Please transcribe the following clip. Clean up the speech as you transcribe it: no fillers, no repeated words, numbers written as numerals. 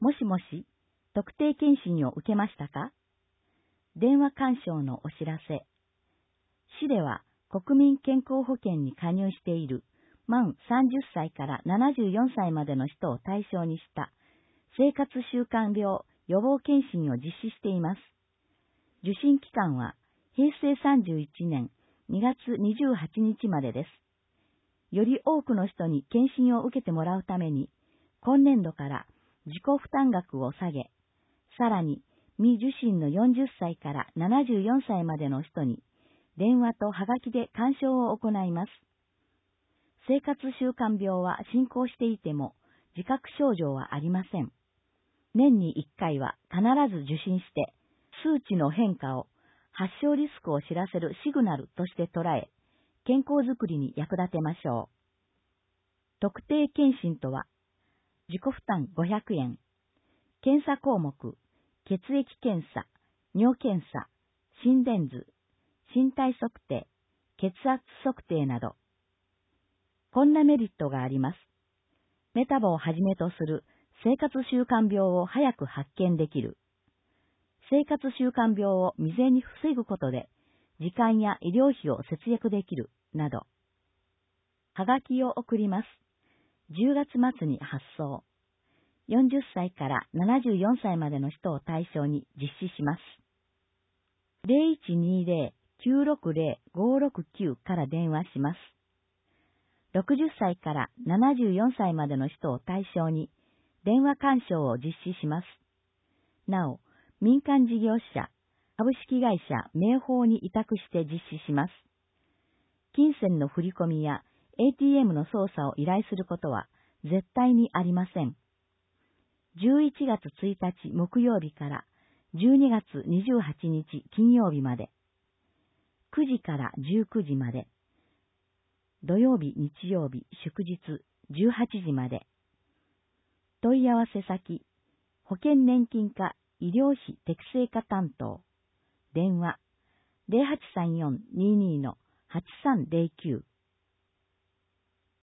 もしもし、特定健診を受けましたか？電話勧奨のお知らせ。市では国民健康保険に加入している満30歳から74歳までの人を対象にした生活習慣病予防検診を実施しています。受診期間は平成31年2月28日までです。より多くの人に検診を受けてもらうために、今年度から自己負担額を下げ、さらに未受診の40歳から74歳までの人に、電話とはがきで勧奨を行います。生活習慣病は進行していても、自覚症状はありません。年に1回は必ず受診して、数値の変化を発症リスクを知らせるシグナルとして捉え、健康づくりに役立てましょう。特定健診とは、自己負担500円、検査項目、血液検査、尿検査、心電図、身体測定、血圧測定など。こんなメリットがあります。メタボをはじめとする生活習慣病を早く発見できる。生活習慣病を未然に防ぐことで、時間や医療費を節約できる、など。はがきを送ります。10月末に発送。40歳から74歳までの人を対象に実施します。0120-960-569から電話します。60歳から74歳までの人を対象に電話勧奨を実施します。なお、民間事業者、株式会社明豊に委託して実施します。金銭の振り込みや ATM の操作を依頼することは絶対にありません。11月1日木曜日から12月28日金曜日まで、9時から19時まで、土曜日、日曜日、祝日18時まで。問い合わせ先、保険年金課医療費適正化担当。電話、0834-22-8309